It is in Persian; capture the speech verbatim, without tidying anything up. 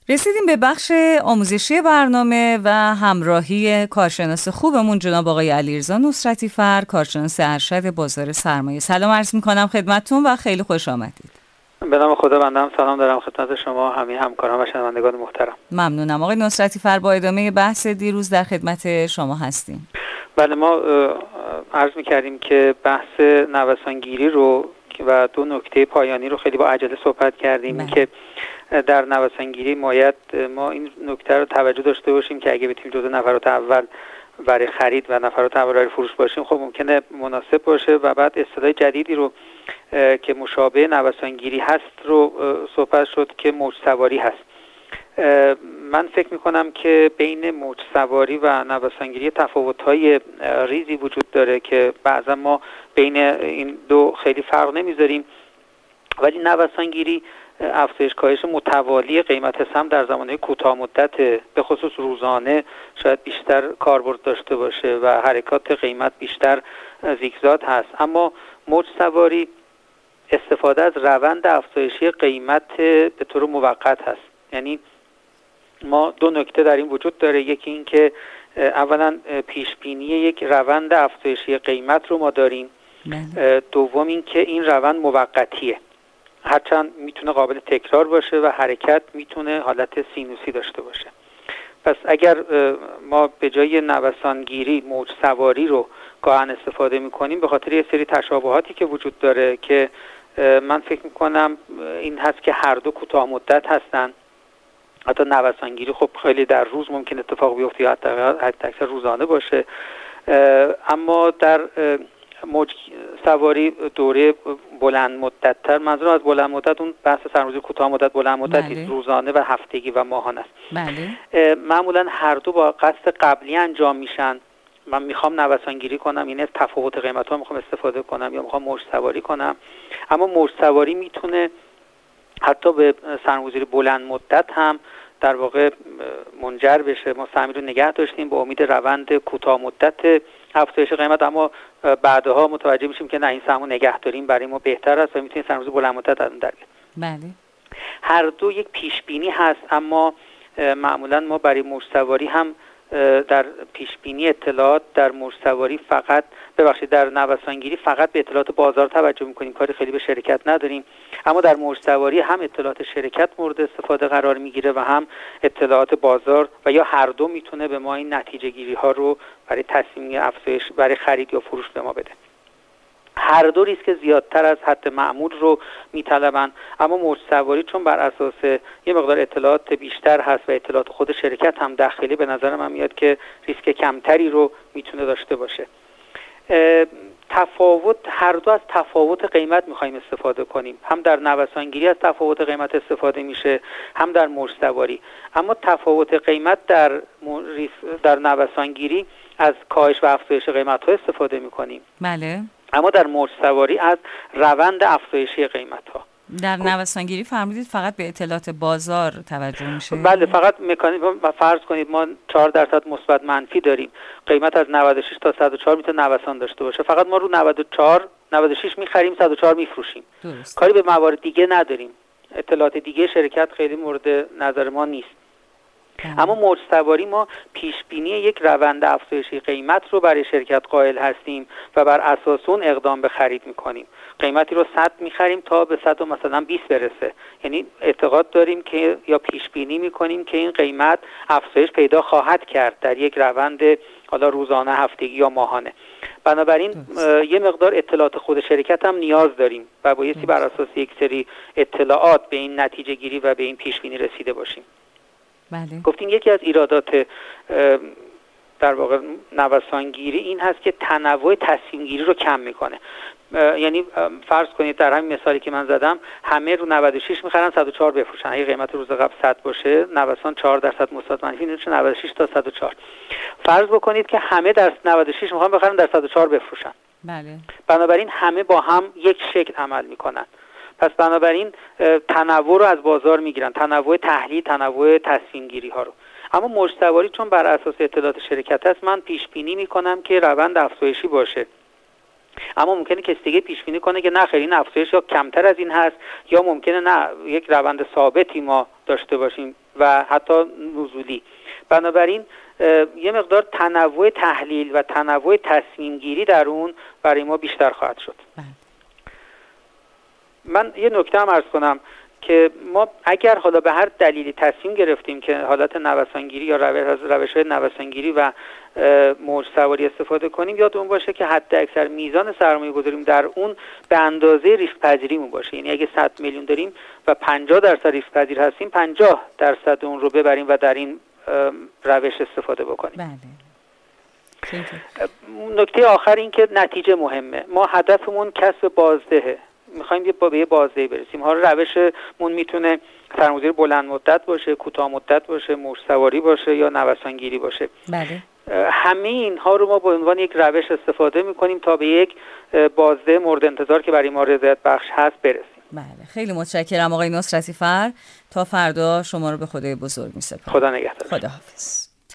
رسیدیم به بخش آموزشی برنامه و همراهی کارشناس خوبمون جناب آقای علیرضا نصرتی فر، کارشناس ارشد بازار سرمایه. سلام عرض می‌کنم خدمتتون و خیلی خوش آمدید. به نام خدا بنده هم سلام دارم خدمت شما همه همکاران و شنوندگان محترم. ممنونم آقای نصرتی فر. با ادامه بحث دیروز در خدمت شما هستیم. بله، ما عرض می‌کردیم که بحث نوسانگیری رو و دو نکته پایانی رو خیلی با عجله صحبت کردیم. بله. که در نوسانگیری باید ما این نکته رو توجه داشته باشیم که اگه بتونیم جزو نفرات اول برای خرید و نفرات اول برای فروش باشیم، خب ممکنه مناسب باشه و بعد اصطلاح جدیدی رو که مشابه نوسانگیری هست رو صحبت شد که موج سواری هست. من فکر میکنم که بین موج سواری و نوسانگیری تفاوت‌های ریزی وجود داره که بعضا ما بین این دو خیلی فرق نمیذاریم، ولی نوسانگیری افزایش کاهش متوالی قیمت سهم در زمانه کوتاه مدت به خصوص روزانه شاید بیشتر کاربرد داشته باشه و حرکات قیمت بیشتر زیگزاگ هست. اما موج سواری استفاده از روند افزایشی قیمت به طور موقت هست. یعنی ما دو نکته در این وجود داره، یکی این که اولا پیش بینی یک روند افزایشی قیمت رو ما داریم، دوم این که این روند موقتیه، هرچند میتونه قابل تکرار باشه و حرکت میتونه حالت سینوسی داشته باشه. پس اگر ما به جای نوسانگیری موج سواری رو گاهن استفاده میکنیم به خاطر یه سری تشابهاتی که وجود داره که من فکر میکنم این هست که هر دو کوتاه مدت هستن. حتی نوسانگیری خب خیلی در روز ممکن اتفاق بیفته یا حتی اکثر روزانه باشه، اما در موج سواری دوره بلند مدت تر، منظورم از بلند مدت اون بحث سرمایه‌گذاری کوتاه مدت بلند مدتی بله. روزانه و هفتگی و ماهانه است. بله. معمولا هر دو با قصد قبلی انجام میشن. من میخوام نوسانگیری کنم، یعنی از تفاوت قیمت ها میخوام استفاده کنم یا میخوام موج سواری کنم، اما موج سواری میتونه حتی به سرمایه‌گذاری بلند مدت هم در واقع منجر بشه. ما سهمی رو نگه داشتیم با امید روند کوتاه مدت افزایش قیمت، اما بعدها متوجه میشیم که نه، این سهم رو نگه داریم برای ما بهتر است و میتونیم سرمایه‌گذاری بلند مدت از اون در بیاریم. بله. هر دو یک پیش بینی هست، اما معمولا ما برای موج سواری هم در پیش بینی اطلاعات در موج سواری فقط ببخشید در نوسانگیری فقط به اطلاعات بازار توجه میکنیم، کاری خیلی به شرکت نداریم. اما در موج سواری هم اطلاعات شرکت مورد استفاده قرار میگیره و هم اطلاعات بازار و یا هر دو میتونه به ما این نتیجه گیری ها رو برای تصمیم افزایش برای خرید یا فروش به ما بده. هر دو ریسک زیادتر از حد معمول رو میطلبن، اما موج سواری چون بر اساس یه مقدار اطلاعات بیشتر هست و اطلاعات خود شرکت هم داخلی، به نظر من میاد که ریسک کمتری رو میتونه داشته باشه. تفاوت هر دو از تفاوت قیمت میخوایم استفاده کنیم، هم در نوسانگیری از تفاوت قیمت استفاده میشه هم در موج سواری. اما تفاوت قیمت در در نوسانگیری از کاهش و افزایش قیمت ها استفاده میکنیم. بله. اما در موج سواری از روند افزایشی قیمت ها. در نوسانگیری فرمودید فقط به اطلاعات بازار توجه میشه؟ بله، فقط مکانیزم. فرض کنید ما چهار درصد مثبت منفی داریم، قیمت از نود و شش تا صد و چهار میتونه نوسان داشته باشه، فقط ما رو نود و چهار نود و شش میخریم، صد و چهار میفروشیم. درست. کاری به موارد دیگه نداریم، اطلاعات دیگه شرکت خیلی مورد نظر ما نیست. ده. اما موج سواری ما پیش بینی یک روند افزایشی قیمت رو برای شرکت قائل هستیم و بر اساس اون اقدام به خرید میکنیم. قیمتی رو صد میخریم تا به صد و مثلا بیست برسه، یعنی اعتقاد داریم که یا پیش بینی میکنیم که این قیمت افزایش پیدا خواهد کرد در یک روند حالا روزانه، هفتگی یا ماهانه. بنابراین یه مقدار اطلاعات خود شرکت هم نیاز داریم و بایستی بر اساس یک سری اطلاعات به این نتیجه گیری و به این پیش بینی رسیده باشیم. بله. گفتیم یکی از ایرادات در واقع نوسانگیری این هست که تنوع تصمیم گیری رو کم میکنه. یعنی فرض کنید در همین مثالی که من زدم همه رو نود و شش میخرن، صد و چهار بفروشن. اگه قیمت روز قبل صد باشه، نوسان چهار درصد مثبت منفی میشه، نود و شش تا صد و چهار. فرض بکنید که همه در نود و شش میخوان بخرن، در صد و چهار بفروشن. بله. بنابراین همه با هم یک شکل عمل میکنن. پس بنابراین تنوع رو از بازار میگیرن، تنوع تحلیل، تنوع تصمیم گیری ها رو. اما موج سواری چون بر اساس اطلاعات شرکت است، من پیش بینی میکنم که روند افزایشی باشه، اما ممکنه کسی دیگه پیش بینی کنه که نه خیر، این افزایش یا کمتر از این هست، یا ممکنه نه یک روند ثابتی ما داشته باشیم و حتی نزولی. بنابراین یه مقدار تنوع تحلیل و تنوع تصمیم گیری در اون برای ما بیشتر خواهد شد. من یه نکته هم عرض کنم که ما اگر حالا به هر دلیلی تصمیم گرفتیم که حالت نوسانگیری یا روش روش‌های نوسانگیری و موج سواری استفاده کنیم، یادمون باشه که حد اکثر میزان سرمایه گذاریم در اون به اندازه ریسک پذیریمون باشه. یعنی اگه صد میلیون داریم و پنجاه درصد ریسک پذیر هستیم، پنجاه درصد اون رو ببریم و در این روش استفاده بکنیم. بله. نکته آخر این که نتیجه مهمه. ما هدفمون کسب بازدهه، میخوایم یه با به بازدهی برسیم. حالا روشمون میتونه سرمایه‌گذاری بلند مدت باشه، کوتاه مدت باشه، موج سواری باشه یا نوسانگیری باشه. بله. همه اینها رو ما به عنوان یک روش استفاده میکنیم تا به یک بازده مورد انتظار که برای ما رضایت بخش هست برسیم. بله، خیلی متشکرم آقای نصرتی فر. تا فردا شما رو به خدای بزرگ میسپارم. خدا نگهدار. خداحافظ.